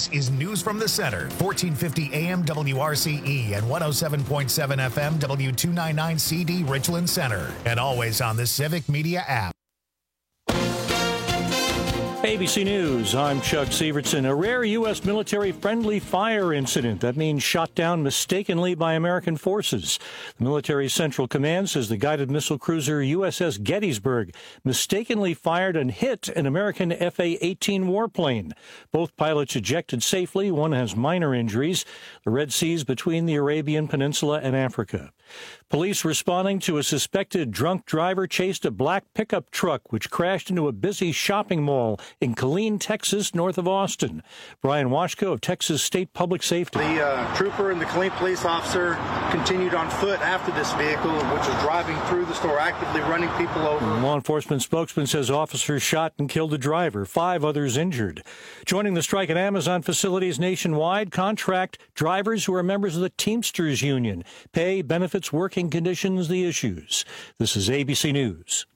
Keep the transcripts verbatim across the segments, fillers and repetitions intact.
This is News from the Center, fourteen fifty A M W R C E and one oh seven point seven F M W two ninety-nine C D Richland Center, and always on the Civic Media app. A B C News, I'm Chuck Sievertson. A rare U S military-friendly fire incident. That means shot down mistakenly by American forces. The military Central Command says the guided missile cruiser U S S Gettysburg mistakenly fired and hit an American F A eighteen warplane. Both pilots ejected safely. One has minor injuries. The Red Sea's between the Arabian Peninsula and Africa. Police responding to a suspected drunk driver chased a black pickup truck which crashed into a busy shopping mall in Killeen, Texas, north of Austin. Brian Washko of Texas State Public Safety. The uh, trooper and the Killeen police officer continued on foot after this vehicle, which was driving through the store, actively running people over. A law enforcement spokesman says officers shot and killed the driver, five others injured. Joining the strike at Amazon facilities nationwide, contract drivers who are members of the Teamsters Union. Pay, benefits, working conditions, the issues. This is A B C News.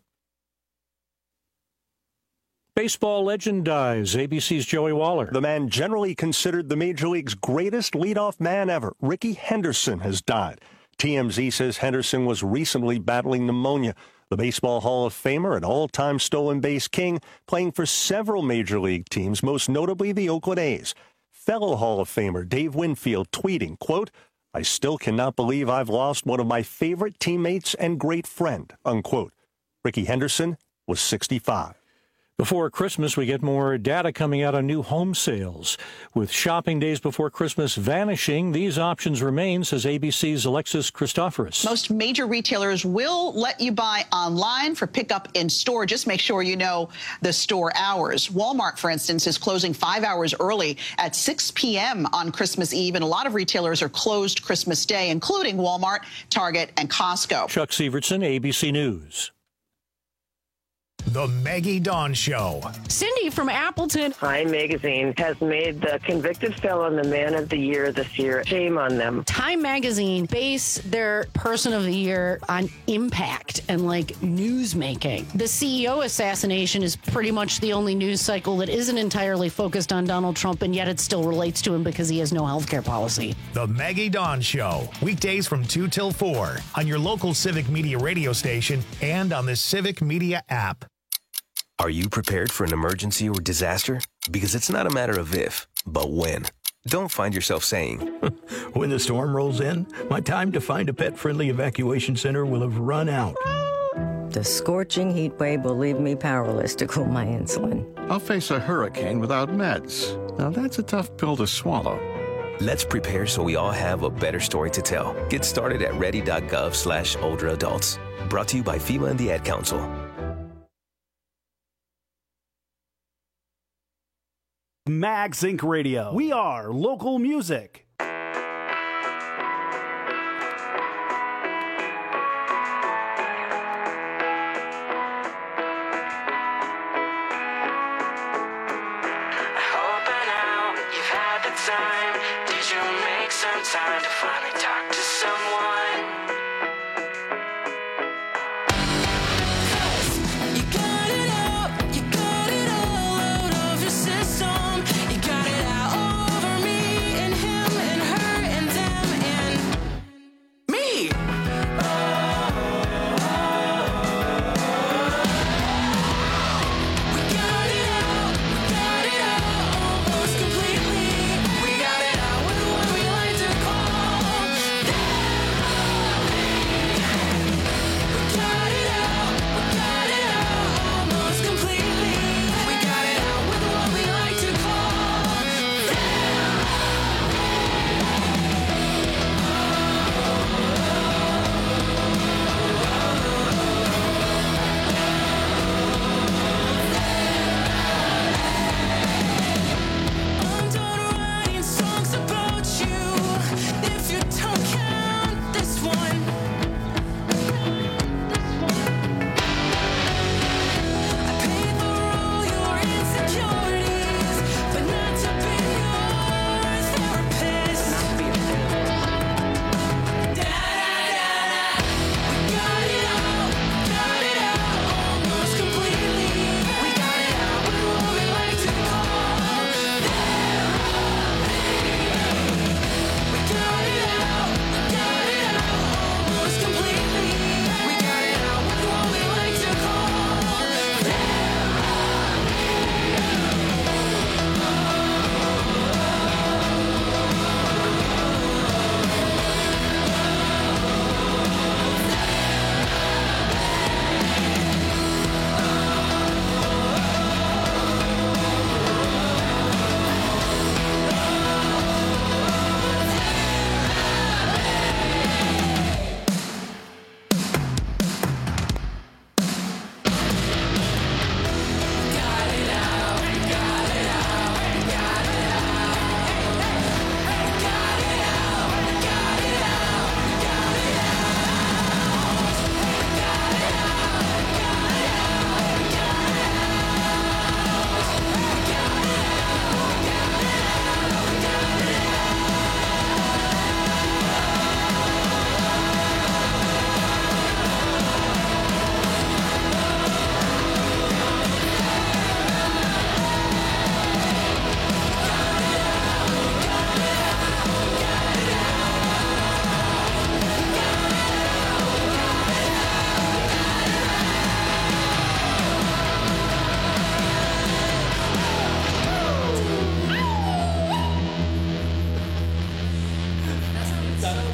Baseball legend dies. A B C's Joey Waller. The man generally considered the Major League's greatest leadoff man ever, Rickey Henderson, has died. T M Z says Henderson was recently battling pneumonia. The Baseball Hall of Famer and all-time stolen base king, playing for several Major League teams, most notably the Oakland A's. Fellow Hall of Famer Dave Winfield tweeting, quote, "I still cannot believe I've lost one of my favorite teammates and great friend," unquote. Rickey Henderson was sixty-five. Before Christmas, we get more data coming out on new home sales. With shopping days before Christmas vanishing, these options remain, says A B C's Alexis Christoforous. Most major retailers will let you buy online for pickup in store. Just make sure you know the store hours. Walmart, for instance, is closing five hours early at six p.m. on Christmas Eve, and a lot of retailers are closed Christmas Day, including Walmart, Target, and Costco. Chuck Sievertson, A B C News. The Maggie Dawn Show. Cindy from Appleton. Time Magazine has made the convicted felon the man of the year this year. Shame on them. Time Magazine base their person of the year on impact and like news making. The C E O assassination is pretty much the only news cycle that isn't entirely focused on Donald Trump, and yet it still relates to him because he has no health care policy. The Maggie Dawn Show. Weekdays from two till four on your local Civic Media radio station and on the Civic Media app. Are you prepared for an emergency or disaster? Because it's not a matter of if, but when. Don't find yourself saying, when the storm rolls in, my time to find a pet-friendly evacuation center will have run out. The scorching heat wave will leave me powerless to cool my insulin. I'll face a hurricane without meds. Now that's a tough pill to swallow. Let's prepare so we all have a better story to tell. Get started at ready.gov slash older adults. Brought to you by FEMA and the Ad Council. Mags Incorporated. Radio. We are local music.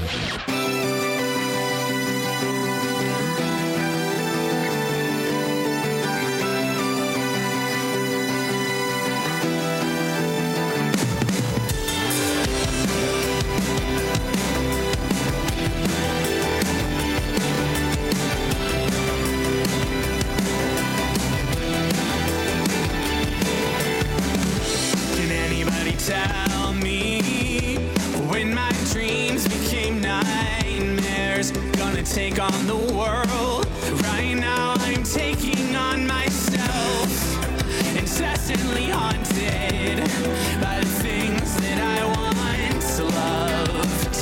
Tell me when my dreams became nightmares, gonna take on the world. Right now I'm taking on myself, incessantly haunted by the things that I once loved.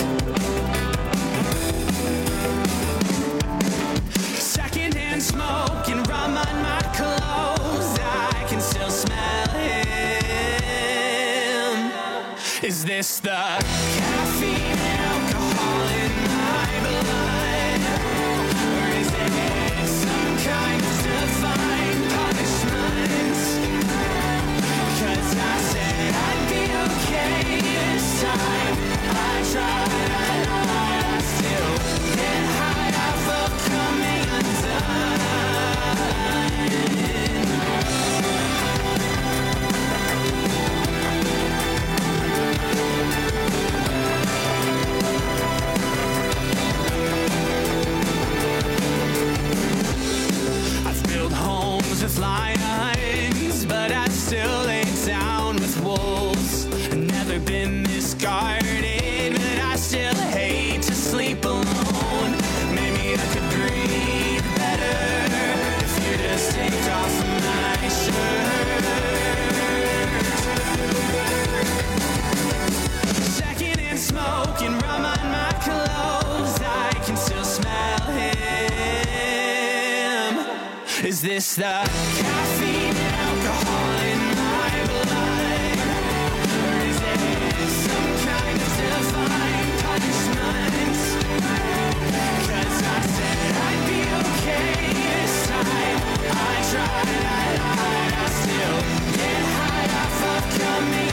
Secondhand smoke and rum on my clothes, I can still smell it. Is this the caffeine and alcohol in my blood? Or is it some kind of divine punishment? Cause I said I'd be okay this time. I tried, I lied, I still get high off of coming undone. With lions, but I still lay down with wolves. Never been this guarded, but I still hate to sleep alone. Maybe I could breathe better if you just take off my shirt. Second hand smoke and rum on my clothes, I can still smell him. Is this the caffeine and alcohol in my blood? Or is it some kind of divine punishment? Cause I said I'd be okay this time. I tried, I lied, I still get high off of coming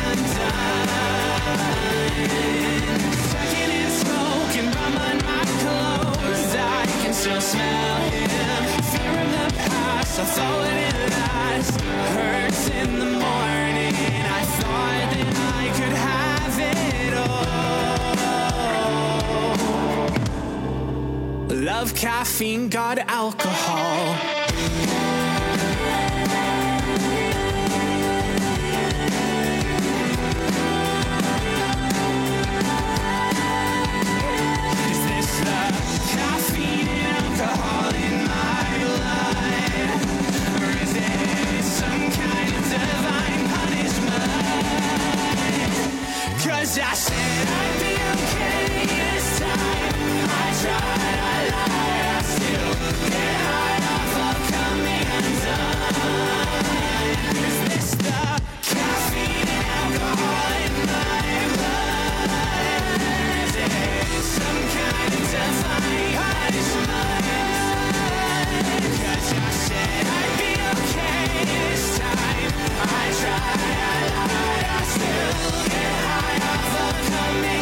undone. Second hand smoke and rum on my clothes, I can still smell him. Fear of the past, I thought it last. Hurts in the morning, I thought that I could have it all. Love caffeine, got alcohol. Is this the caffeine and alcohol in my blood? Or is it some kind of divine punishment? Cause I said I'd be okay this time. I tried, I lied, I still get high off of coming undone. Is this the caffeine and alcohol in my blood? Is it some kind of divine punishment? Cause I said I'd be okay this time. I tried, I lied, I still get high off of coming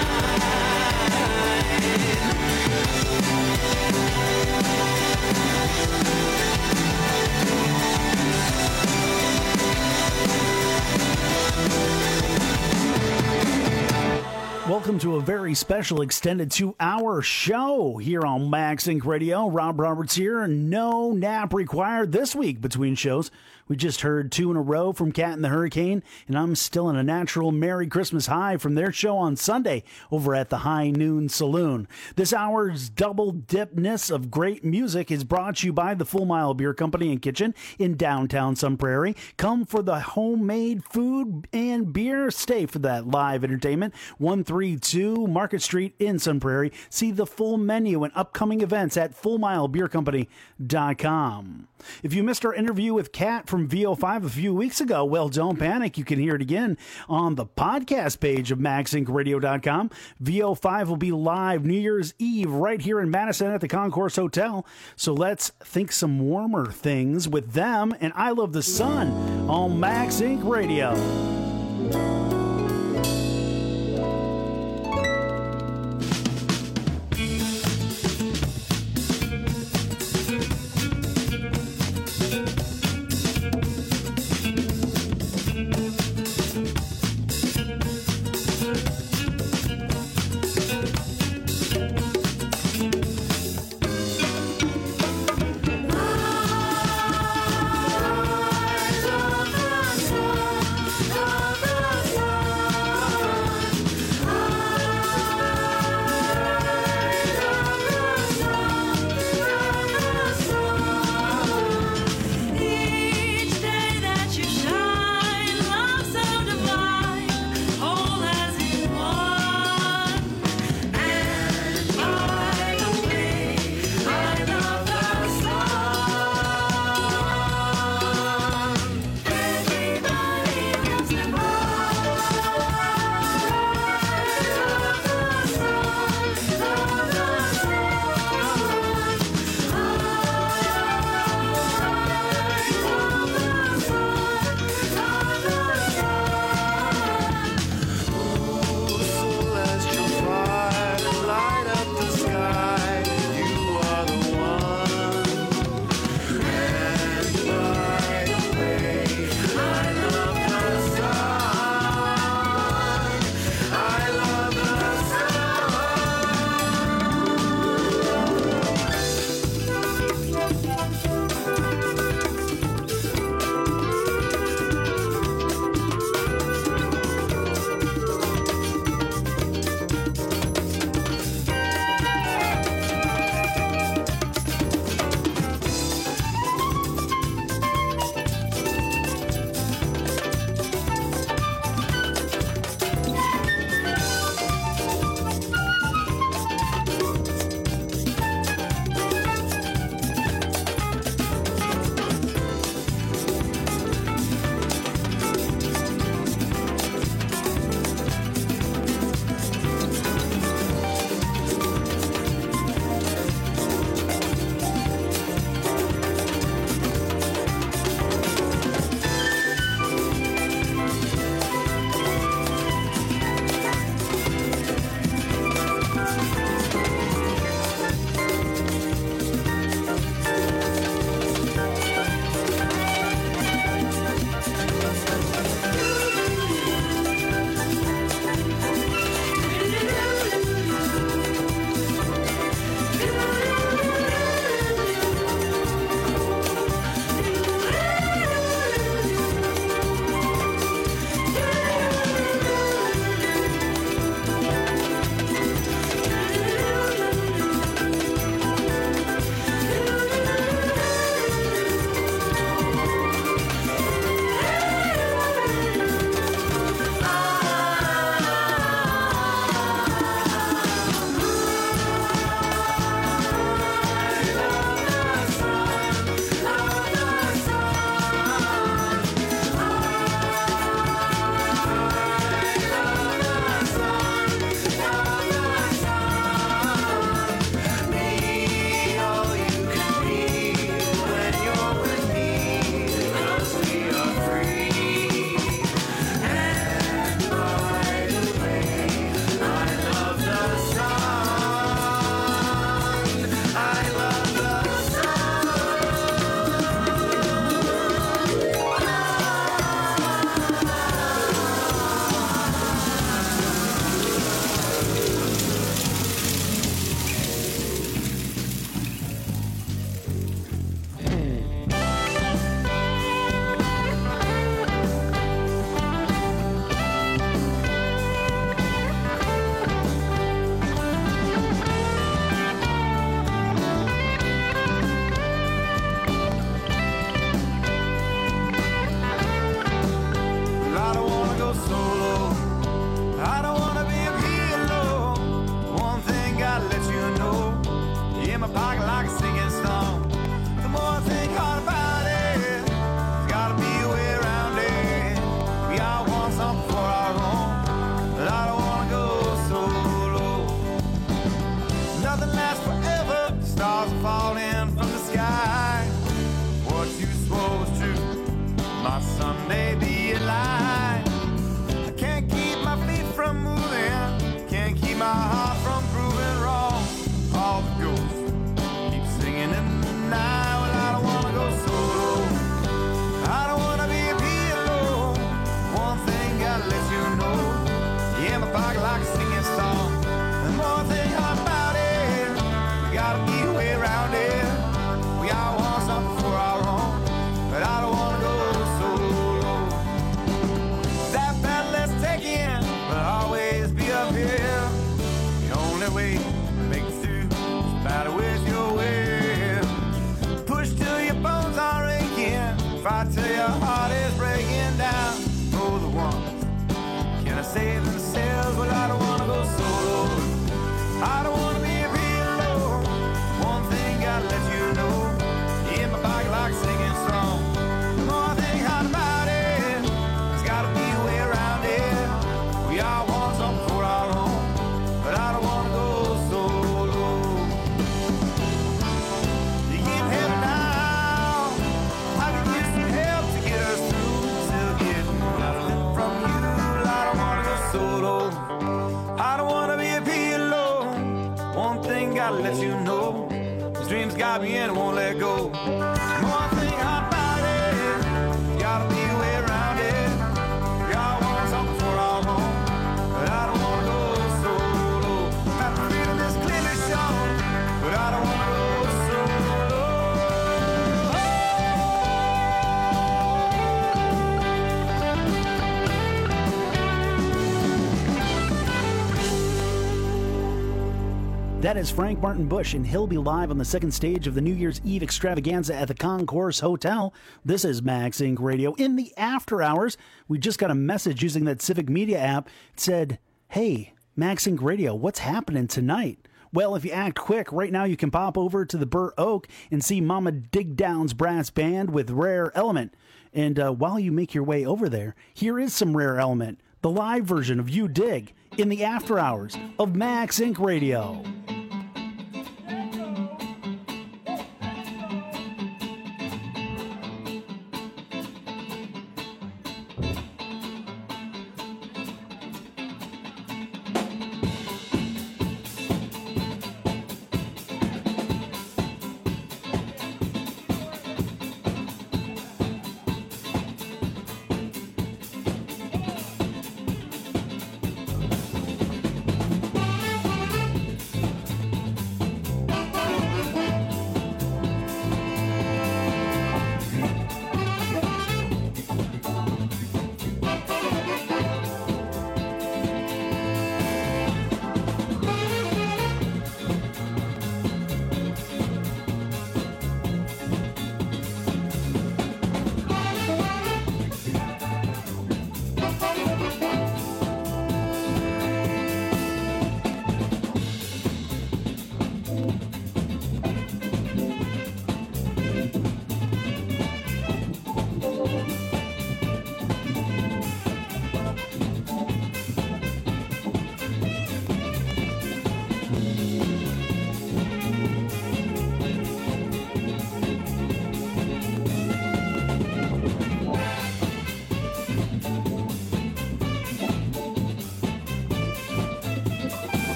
Welcome to a very special extended two-hour show here on Max Inc Radio. Rob Roberts here. No nap required this week between shows. We just heard two in a row from Cat and the Hurricane, and I'm still in a natural Merry Christmas high from their show on Sunday over at the High Noon Saloon. This hour's double dipness of great music is brought to you by the Full Mile Beer Company and Kitchen in downtown Sun Prairie. Come for the homemade food and beer. Stay for that live entertainment. one thirty-two Market Street in Sun Prairie. See the full menu and upcoming events at full mile beer company dot com. If you missed our interview with Kat from V O five a few weeks ago, well, don't panic. You can hear it again on the podcast page of max inc radio dot com. V O five will be live New Year's Eve right here in Madison at the Concourse Hotel. So let's think some warmer things with them and I Love the Sun on Max Inc Radio. heart from proving wrong. All the ghosts keep singing in the night. Well, I don't wanna go solo. I don't wanna be a pillow. One thing gotta let you know. Yeah, my pocket like a singing song. And one thing hard about it, we gotta be a way around it. We all want something for our own, but I don't wanna go solo. That battle let's take in, but always be up here. The only way to make it through is battle with your will. Push till your bones are aching, fight till your heart is breaking down. For the ones can I save themselves? Well, I don't wanna go solo. I don't wanna be a pillow. One thing gotta let you know. In my pocket like a singing song. The more thing hot about it, there's gotta be a way around it. We all want something for our own, but I don't wanna go solo. You get heaven now. I could use some help to get us through. Still getting nothing from you. I don't wanna go solo. I don't wanna be a pillow. One thing gotta let you know. These dreams got me and I won't let go. One thing hot about it, gotta be a way around it. We all want something for our own, but I don't wanna go solo. That freedom is clearly shown, but I don't wanna go solo. That is Frank Martin Bush, and he'll be live on the second stage of the New Year's Eve extravaganza at the Concourse Hotel. This is Max Inc Radio. In the after hours, we just got a message using that Civic Media app. It said, hey, Max Inc Radio, what's happening tonight? Well, if you act quick, right now you can pop over to the Burr Oak and see Mama Digdown's brass band with Rare Element. And uh, while you make your way over there, here is some Rare Element, the live version of You Dig, in the after hours of Max Inc Radio.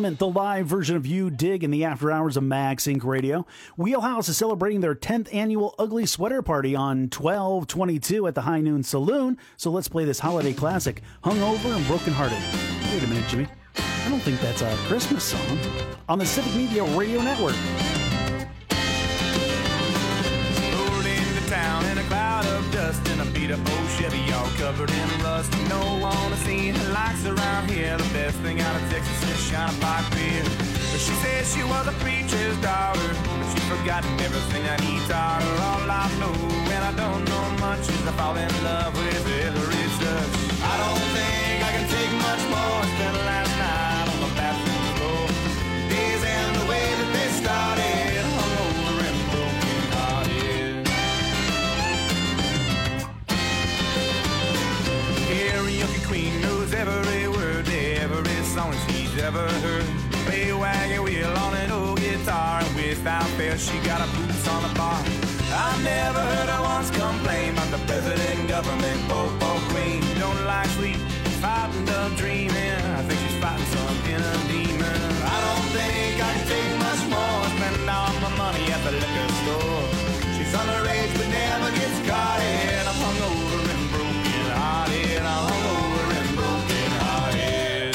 Entertainment, the live version of You Dig in the after hours of Max Inc Radio. Wheelhouse is celebrating their tenth annual Ugly Sweater Party on twelve twenty-two at the High Noon Saloon. So let's play this holiday classic, Hungover and Brokenhearted. Wait a minute, Jimmy. I don't think that's a Christmas song. On the Civic Media Radio Network. Rolled into town in a cloud of dust in a beat up old Chevy, all covered in rust. No one has seen her likes around here. The best thing out of Texas is China Pike beer. But she said she was a preacher's daughter, but she's forgotten everything that he taught her. All I know, and I don't know much, is I fall in love with every touch. I don't think I can take much more. Spent last night on the bathroom floor. Days end the way that they started, hungover and broken hearted. Karaoke queen knows every word to every song she's ever heard. Play a wagon wheel on an old guitar, and without fail she got her boots on the bar. I never heard her once complain about the president, government, popo queen. Don't like sleep, fighting the dreaming. I think she's fighting some inner demon. I don't think I can take much more. Spending all my money at the liquor store. She's underage but never gets caught. And I'm hungover and broken hearted. I'm hungover and broken hearted.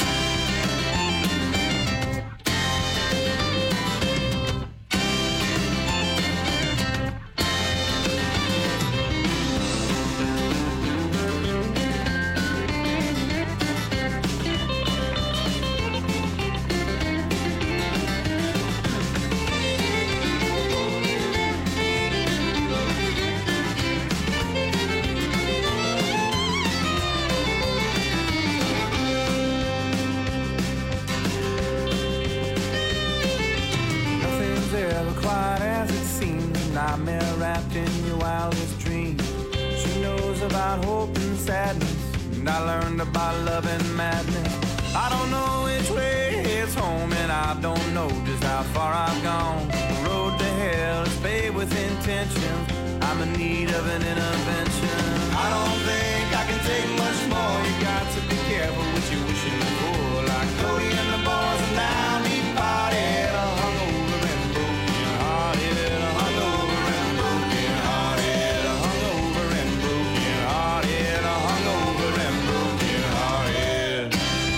Nothing's ever quite as it seems. Nightmare wrapped in your wildest dreams. She knows about hope and sadness, and I learned about love and madness. I don't know which way it's home, and I don't know just how far I've gone. The road to hell is paved with intentions. I'm in need of an intervention. I don't think I can take much more. You got to be careful what you're wishing for. Like Cody and the boys and now me party. Hungover and broken hearted. Hungover and broken hearted. Hungover and broken hearted. Hungover and broken hearted.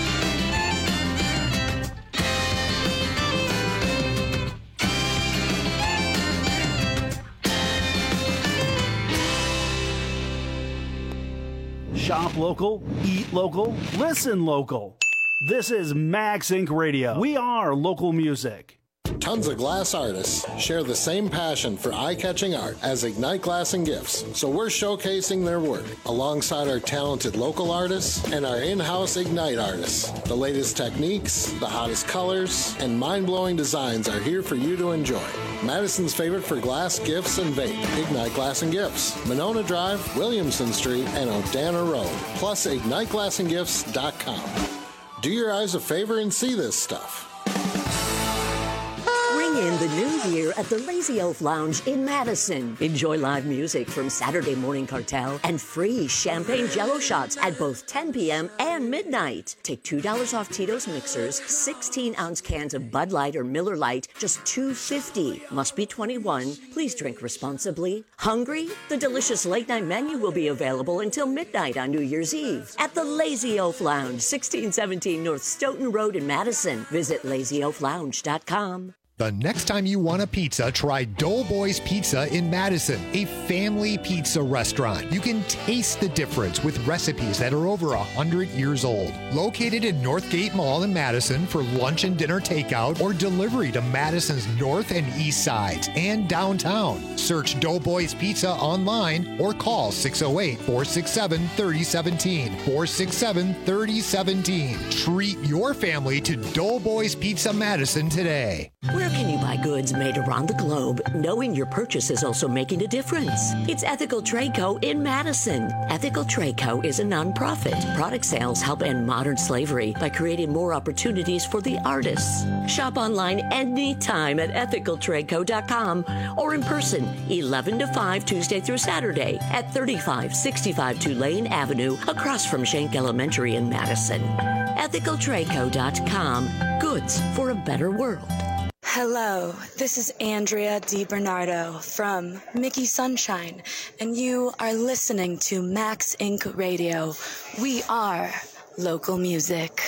Shop local, eat local, listen local. This is Max Inc Radio. We are local music. Tons of glass artists share the same passion for eye-catching art as Ignite Glass and Gifts, so we're showcasing their work alongside our talented local artists and our in-house Ignite artists. The latest techniques, the hottest colors, and mind-blowing designs are here for you to enjoy. Madison's favorite for glass, gifts, and vape, Ignite Glass and Gifts, Monona Drive, Williamson Street, and O'Dana Road, plus ignite glass and gifts dot com. Do your eyes a favor and see this stuff. Bring in the new year at the Lazy Oaf Lounge in Madison. Enjoy live music from Saturday Morning Cartel and free champagne jello shots at both ten p.m. and midnight. Take two dollars off Tito's mixers, sixteen ounce cans of Bud Light or Miller Lite, just two dollars and fifty cents. Must be twenty-one. Please drink responsibly. Hungry? The delicious late night menu will be available until midnight on New Year's Eve at the Lazy Oaf Lounge, sixteen seventeen North Stoughton Road in Madison. Visit lazy oaf lounge dot com. The next time you want a pizza, try Doughboys Pizza in Madison, a family pizza restaurant. You can taste the difference with recipes that are over one hundred years old. Located in Northgate Mall in Madison for lunch and dinner takeout or delivery to Madison's north and east sides and downtown. Search Doughboys Pizza online or call six oh eight, four six seven, three oh one seven, four six seven, three oh one seven. Treat your family to Doughboys Pizza Madison today. Where can you buy goods made around the globe, knowing your purchase is also making a difference? It's Ethical Trade Co. in Madison. Ethical Trade Co. is a nonprofit. Product sales help end modern slavery by creating more opportunities for the artists. Shop online anytime at ethical trade co dot com or in person, eleven to five, Tuesday through Saturday at thirty-five sixty-five Tulane Avenue, across from Schenck Elementary in Madison. ethical traco dot com. Goods for a better world. Hello, this is Andrea DiBernardo from Mickey Sunshine, and you are listening to Max Incorporated. Radio. We are local music.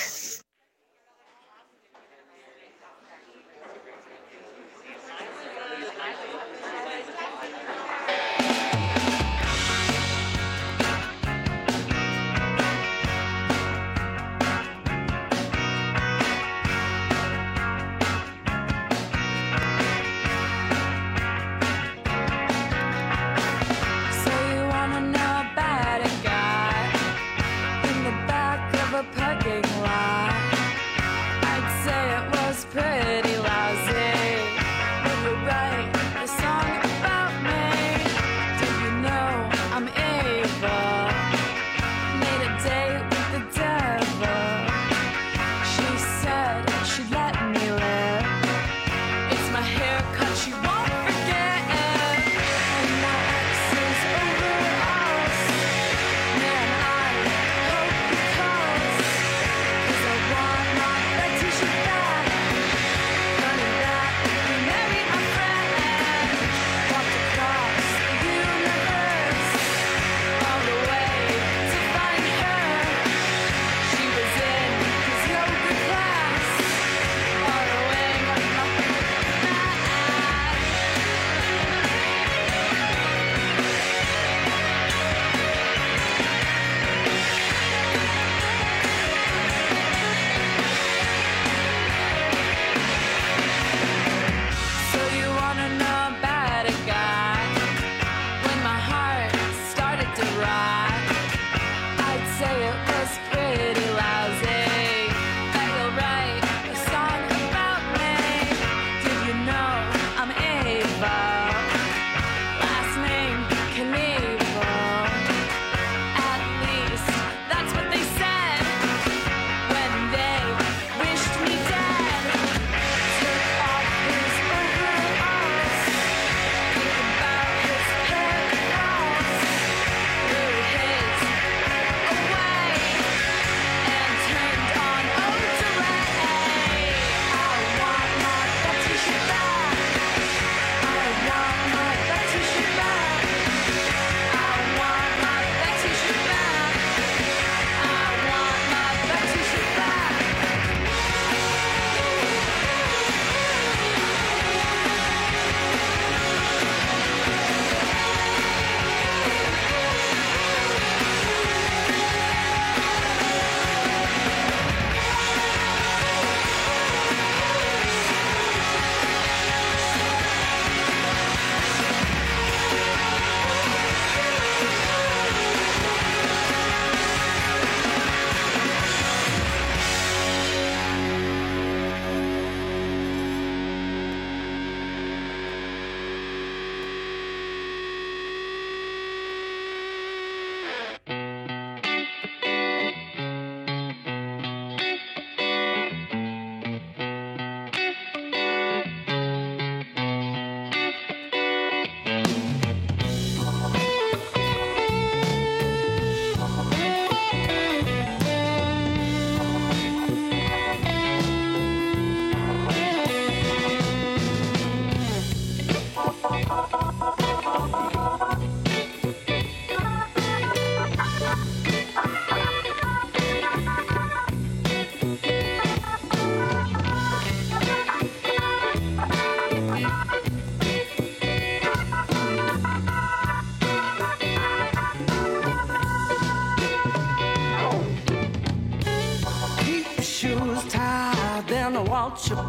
want you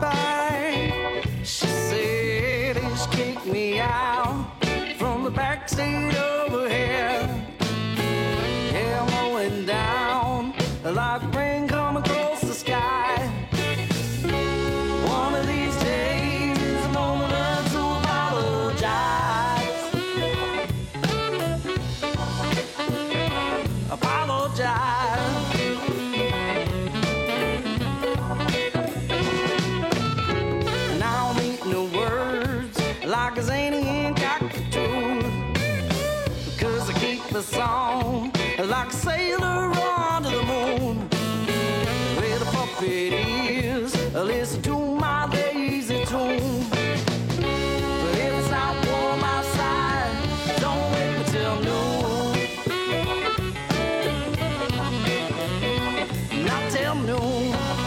back. She said he's kicked me out from the back seat over here. Yeah, I'm rolling down like rain coming across the sky. One of these days I'm gonna learn to apologize. Apologize. Now I'm eating the words like a zany and cockatoo, because I keep the song like a sailor on to the moon with it is. Listen to my lazy tune. But if it's not warm outside, don't wait until noon. Not till noon.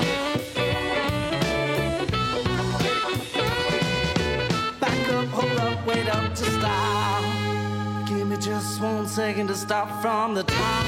Back up, hold up, wait up to stop. Give me just one second to stop from the top.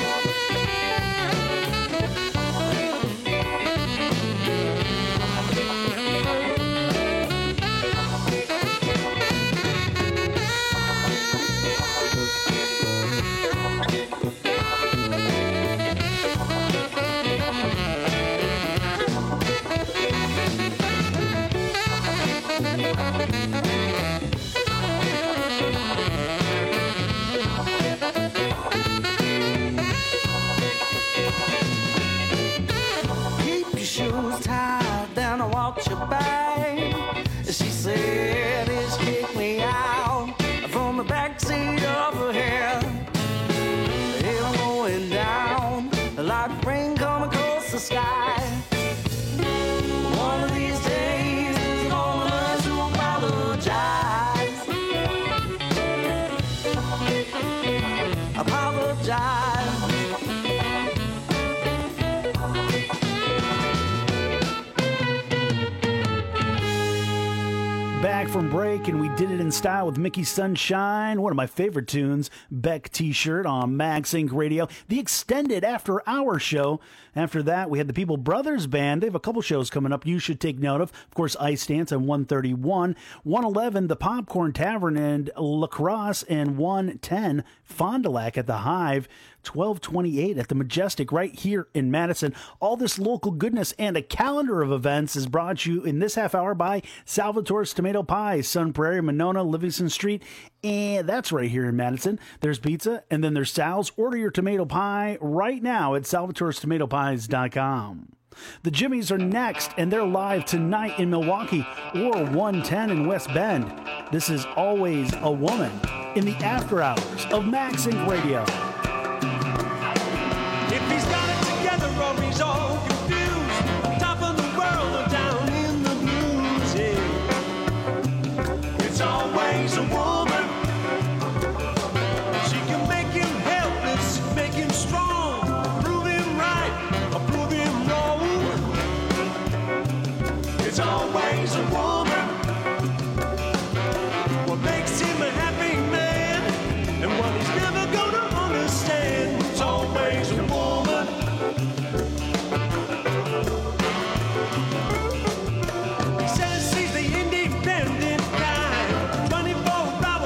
Keep your shoes tied, then I watch your back. She said it's kicked me out from the backseat of her hair. Hill going down, like rain coming across the sky. One of these days, I'm gonna learn to apologize. Apologize. Back from break, and we did it in style with Mickey Sunshine, one of my favorite tunes, Beck T-shirt on Max Inc Radio, the extended after hour show. After that, we had the People Brothers Band. They have a couple shows coming up you should take note of. Of course, Ice Dance on one thirty-one, one eleven, the Popcorn Tavern and La Crosse, and one ten, Fond du Lac at the Hive. twelve twenty-eight at the Majestic right here in Madison. All this local goodness and a calendar of events is brought to you in this half hour by Salvatore's Tomato Pie, Sun Prairie, Monona, Livingston Street, and that's right here in Madison. There's pizza, and then there's Sal's. Order your tomato pie right now at salvatores tomato pies dot com. The Jimmies are next, and they're live tonight in Milwaukee or one ten in West Bend. This is Always a Woman in the after hours of Max Inc Radio. If he's got it together or he's all confused, top of the world or down in the blues, yeah. It's always a woman. She can make him helpless, make him strong, prove him right or prove him wrong. It's always a woman. What makes him a happy man and what he's never gonna understand. It's always a woman. He says he's the independent guy, twenty-four hours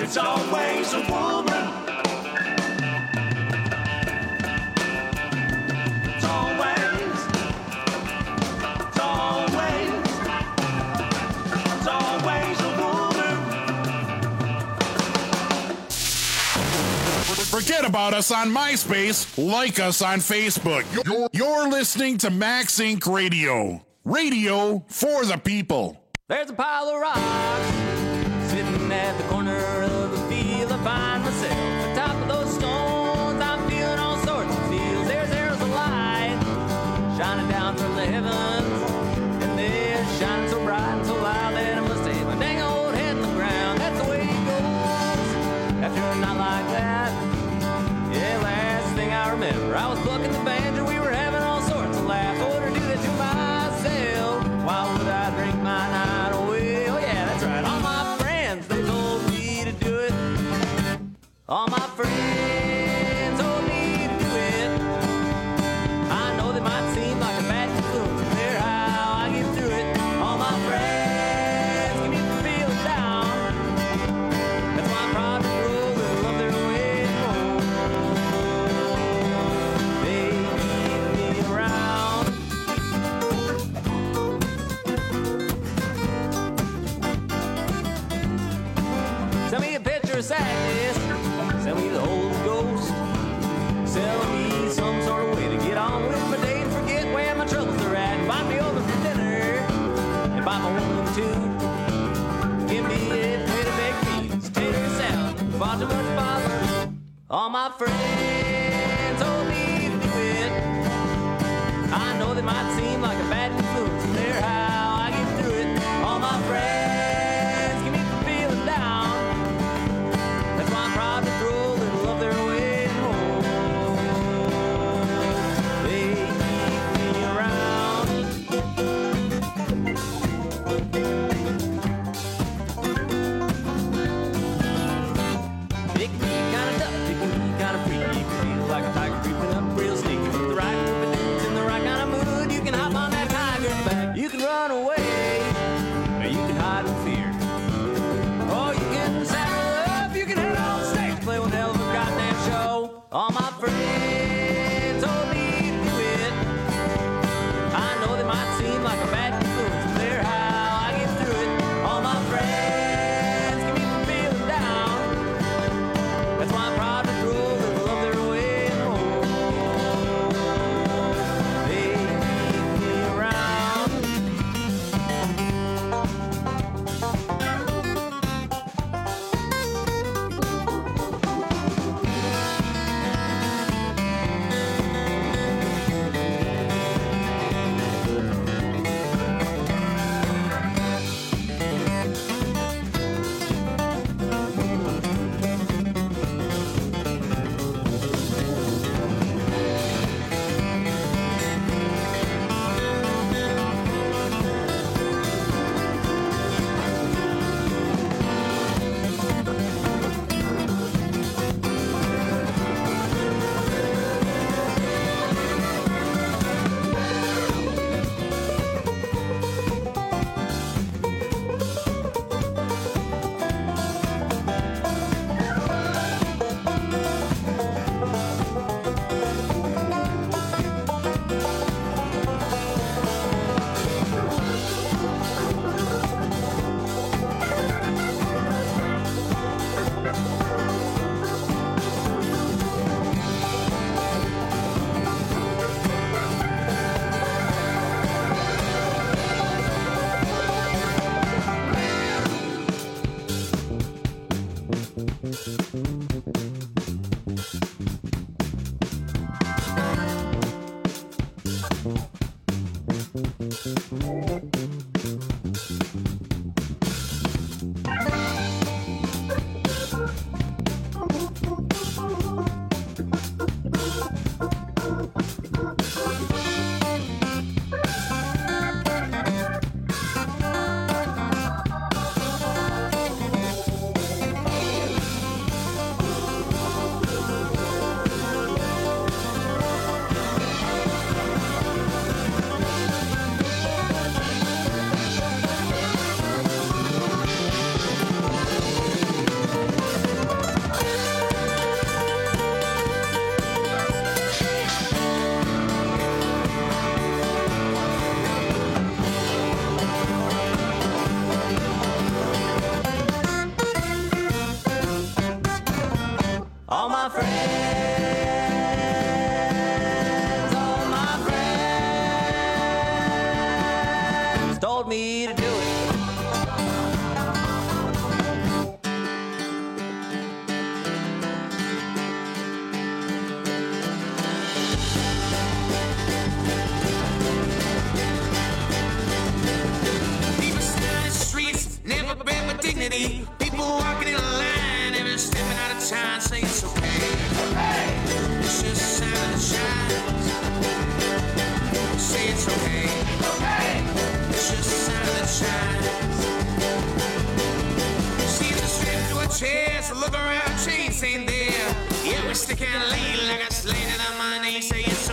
It's always a woman. It's always, it's always, it's always a woman. Forget about us on MySpace. Like us on Facebook. You're, you're listening to Max Incorporated. Radio. Radio for the people. There's a pile of rocks sitting at the corner of the field. I find myself at the top of those stones. I'm feeling all sorts of feels. There's there's a light shining down from the heavens, and they're shining so bright and so loud that I must have my dang old head in the ground. That's the way it goes after a night like that. Yeah, last thing I remember, I was plucking the banjo. We were having all sorts of laughs. Oh, to do that to myself. Why would I drink my night away? Oh yeah, that's right. All my friends, they told me to do it. All my friends told me to do it. I know they might seem like a bad influence, but they're how I get through it. All my friends give me the feeling down. That's why I'm proud to roll and love their way home. They keep me around. Send me a picture of sadness. Send me the Holy Ghost. Sell me some sort of way to get on with my day and forget where my troubles are at. Invite me over for dinner. Invite my woman too. Give me a plate of baked beans, tater salad, far too much bother. All my friends told me to do it. I know they might seem like a bad influence, but they're how I get through it. All my friends give me the feeling down. That's why I'm proud to throw a little of their way home. They keep me around. It can be kinda tough, it can be kinda freaky.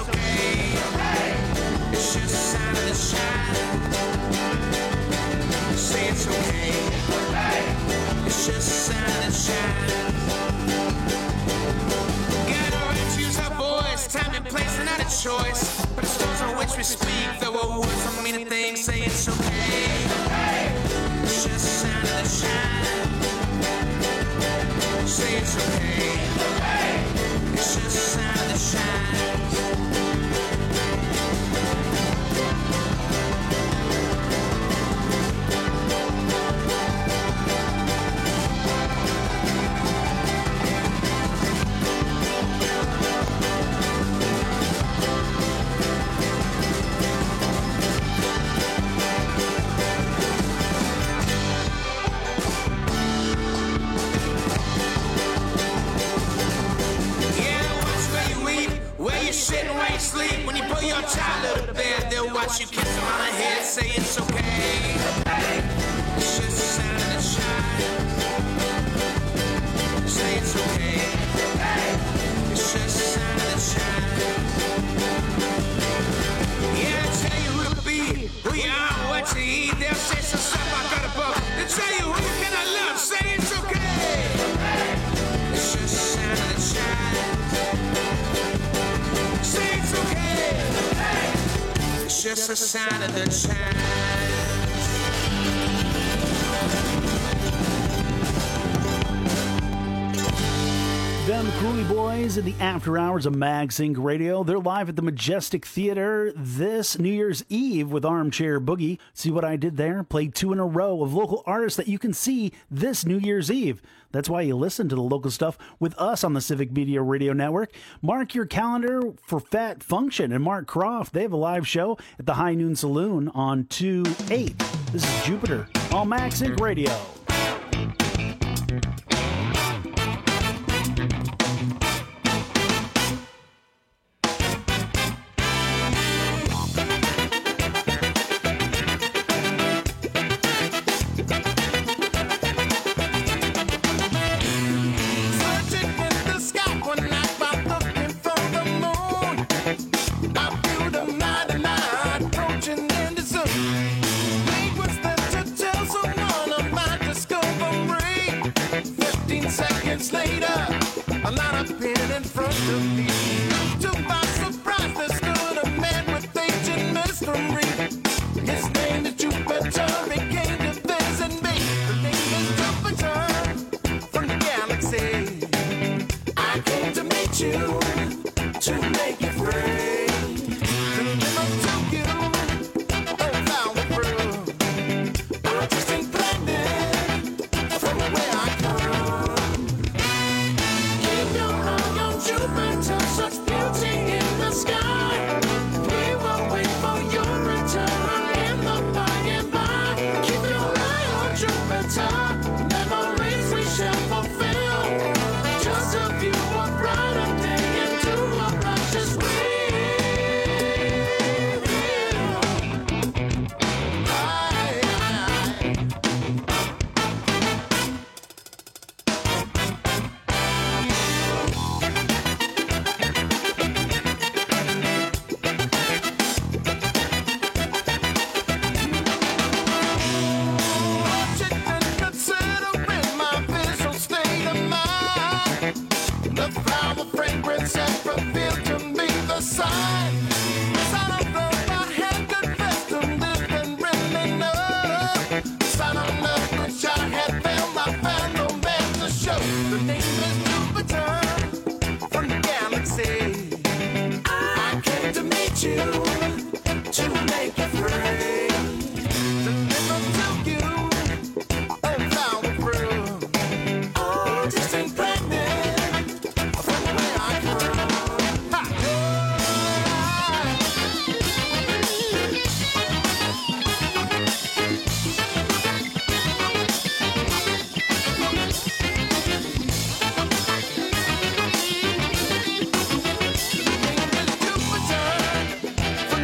okay. It's just a sign of the shine. Say it's okay. It's just a sign of the shine. Gotta refuse our voice. Time and place are not a choice. But the stones on which we speak, though our words don't mean a thing. Say it's okay. It's just a sign of the shine. Say it's okay. It's just a sign of the shine. Sleep. When you put your child out of bed, they'll watch you kiss them on the head. Say it's okay. It's just a sign of the shine. Say it's okay. It's just a sign of the shine. Yeah, I'll tell you who to be, who you are, what you eat. They'll say some stuff I got above. They'll tell you who you cannot love. Say it's okay. It's just a sign of the shine. Say it's okay. It's just a sign of the chance. Them Cooley Boys in the after hours of Max Inc Radio. They're live at the Majestic Theater this New Year's Eve with Armchair Boogie. See what I did there? Played two in a row of local artists that you can see this New Year's Eve. That's why you listen to the local stuff with us on the Civic Media Radio Network. Mark your calendar for Fat Function and Mark Croft. They have a live show at the High Noon Saloon on two eight. This is Jupiter on Max Inc Radio. Later, a lot of pen in front of me. To my surprise, there stood a man with ancient mystery. His name is Jupiter. He came to visit me. The name is Jupiter from the galaxy. I came to meet you, to make you free, to live up to you around the world. I just ain't blended from where I come. Jupiter, such beauty in the sky. We will wait for your return in the by and by. Keep your eye on Jupiter. Memories we shall fulfill. Just a view of brighter day into a righteous will. The name is Jupiter from the galaxy. I came to meet you, to make you free, to live up to you around the world. Oh, just ain't pregnant from where I come. Ha! Jupiter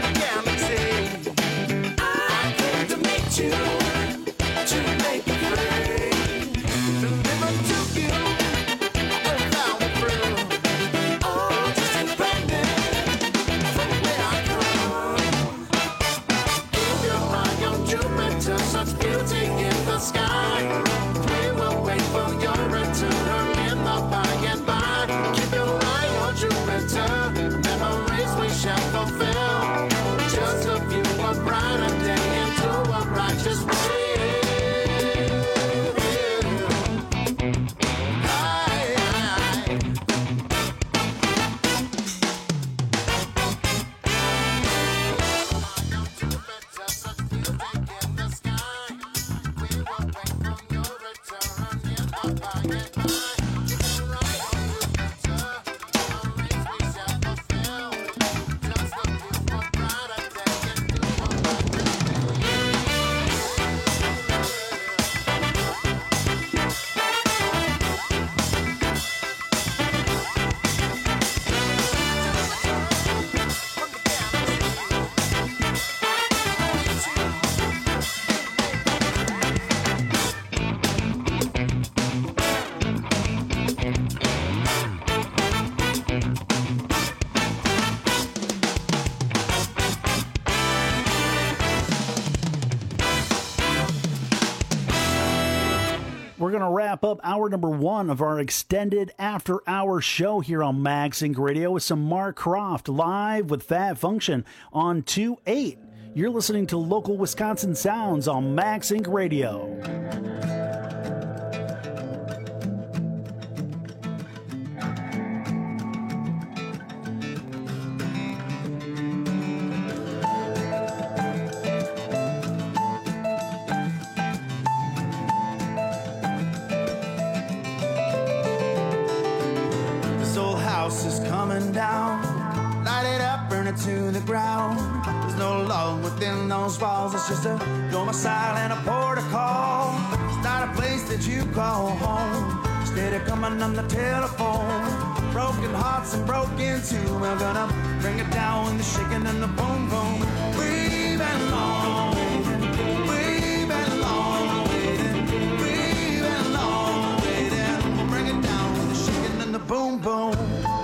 We're going to wrap up hour number one of our extended after-hour show here on Max Inc Radio with some Mark Croft live with Fat Function on two eight. You're listening to local Wisconsin sounds on Max Inc Radio. Is coming down, light it up, burn it to the ground. There's no love within those walls. It's just a domicile and a protocol. It's not a place that you call home. Instead of coming on the telephone, broken hearts and broken too. We're gonna bring it down with the shaking and the boom boom. We've been long waiting, we've been long waiting, we've been long waiting. We'll bring it down with the shaking and the boom boom.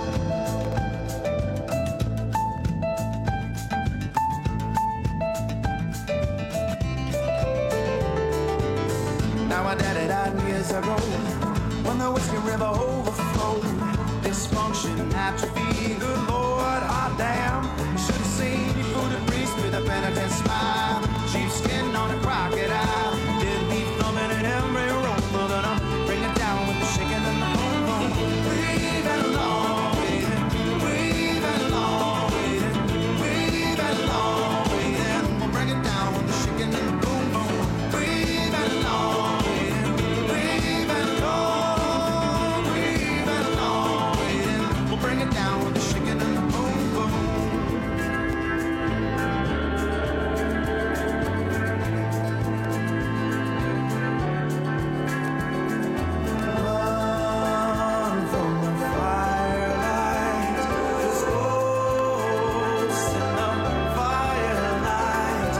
Now my daddy died years ago when the Whiskey River overflowed. Dysfunction, atrophy, good Lord, hot damn. You should have seen your food priest with a penitent smile. Sheepskin on a crocodile. Dead beef thumping in every room. We're gonna bring it down with the shaking and the boom boom. We've been long waiting, we've been long waiting, we've been long waiting. We'll bring it down with the shaking and the boom boom. We've been long waiting, we've been long, we've been long waiting. We'll bring it down with the shaking and the boom boom. Run from the firelight, just ghosts in the firelight.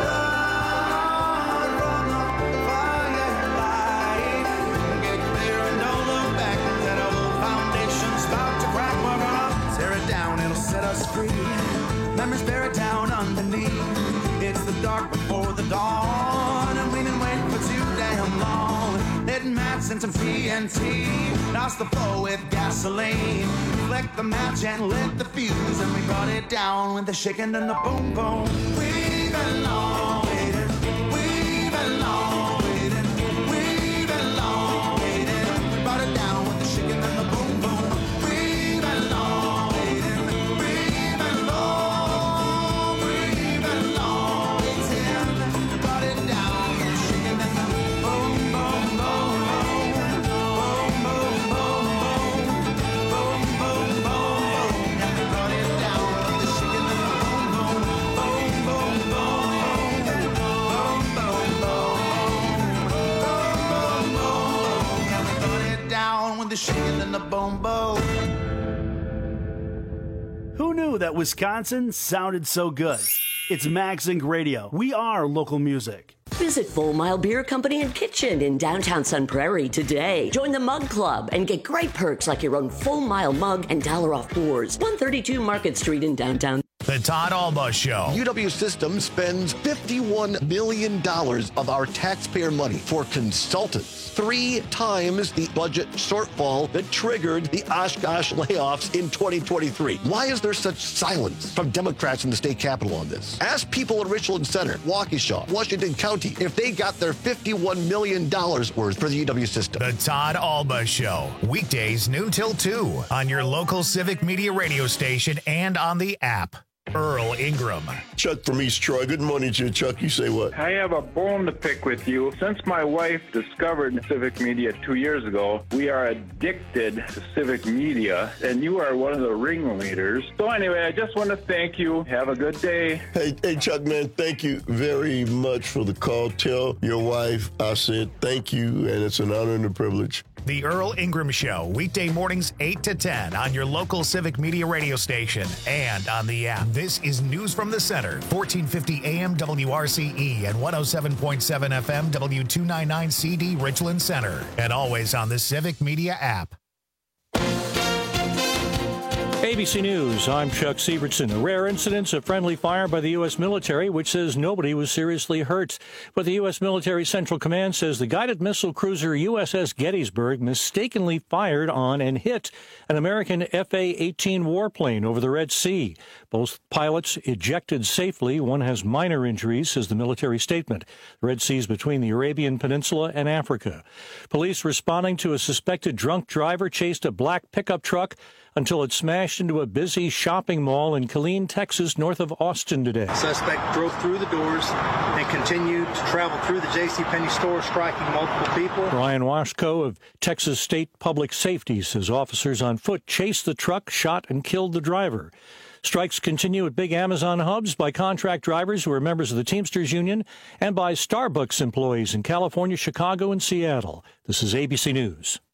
Run from the firelight, get clear and don't look back. That old foundation's about to crack. We're gonna tear it down, it'll set us free. Memories buried down underneath. It's the dark before the dawn, and we've been waiting for too damn long. Letting mats and some T N T. Lost the flow with gasoline. Flick the match and lit the fuse, and we brought it down with the shaking and the boom boom. We've been long waiting, we've been long waiting, we've been long waiting. We brought it down with the shaking and the boom boom. We've been long waiting, we've been long, we've been long waiting. We brought it down with the shaking and the boom boom boom boom boom boom boom boom boom boom. And we brought it down with the shaking and the boom boom boom boom boom boom boom boom boom. And we brought it down with the shaking and the boom boom. Who knew that Wisconsin sounded so good? It's Max Inc Radio. We are local music. Visit Full Mile Beer Company and Kitchen in downtown Sun Prairie today. Join the Mug Club and get great perks like your own Full Mile mug and dollar off pours. one thirty-two Market Street in downtown. The Todd Alba Show. U W Systems spends fifty-one million dollars of our taxpayer money for consultants, three times the budget shortfall that triggered the Oshkosh layoffs in twenty twenty-three. Why is there such silence from Democrats in the state capitol on this? Ask people in Richland Center, Waukesha, Washington County if they got their fifty-one million dollars worth for the U W system. The Todd Alba Show. Weekdays noon till two on your local Civic Media radio station and on the app. Earl Ingram. Chuck from East Troy. Good morning to you, Chuck. You say what? I have a bone to pick with you. Since my wife discovered civic media two years ago, we are addicted to civic media, and you are one of the ringleaders. So anyway, I just want to thank you. Have a good day. Hey, hey, Chuck, man, thank you very much for the call. Tell your wife I said thank you, and it's an honor and a privilege. The Earl Ingram Show, weekday mornings eight to ten on your local civic media radio station and on the app. This is News from the Center, fourteen fifty A M W R C E and one oh seven point seven F M W two ninety-nine C D Richland Center, and always on the Civic Media app. A B C News, I'm Chuck Sievertson. A rare incident of friendly fire by the U S military, which says nobody was seriously hurt. But the U S Military Central Command says the guided missile cruiser U S S Gettysburg mistakenly fired on and hit an American F A eighteen warplane over the Red Sea. Both pilots ejected safely. One has minor injuries, says the military statement. The Red Sea is between the Arabian Peninsula and Africa. Police responding to a suspected drunk driver chased a black pickup truck until it smashed into a busy shopping mall in Killeen, Texas, north of Austin today. Suspect drove through the doors and continued to travel through the JCPenney store, striking multiple people. Ryan Washko of Texas State Public Safety says officers on foot chased the truck, shot, and killed the driver. Strikes continue at big Amazon hubs by contract drivers who are members of the Teamsters Union and by Starbucks employees in California, Chicago, and Seattle. This is A B C News.